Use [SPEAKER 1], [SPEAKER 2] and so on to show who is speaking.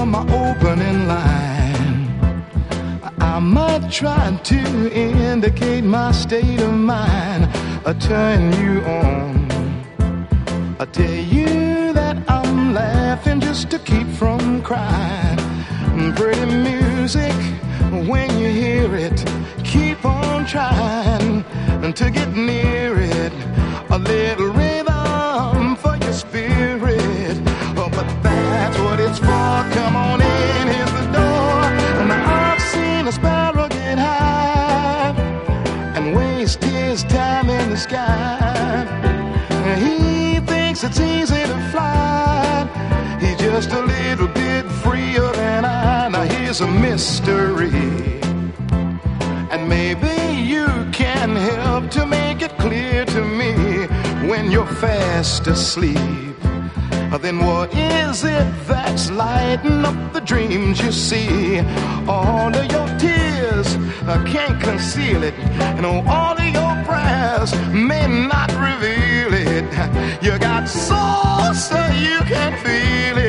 [SPEAKER 1] my opening line. I might try to indicate my state of mind, turn you on. I tell you that I'm laughing just to keep from crying. Pretty music, when you hear it, keep on trying to get near it. A little rhythm for your spirit. Oh, but that's what it's for. Come on in, here's the door. And I've seen a sparrow get high and waste his time in the sky. He thinks it's easy to fly. He's just a little bit freer than I. Now here's a mystery, and maybe you can help to make it clear to me. When you're fast asleep, then what is it that's lighting up the dreams you see? All of your tears can't conceal it, and all of your prayers may not reveal it. You got soul so you can feel it.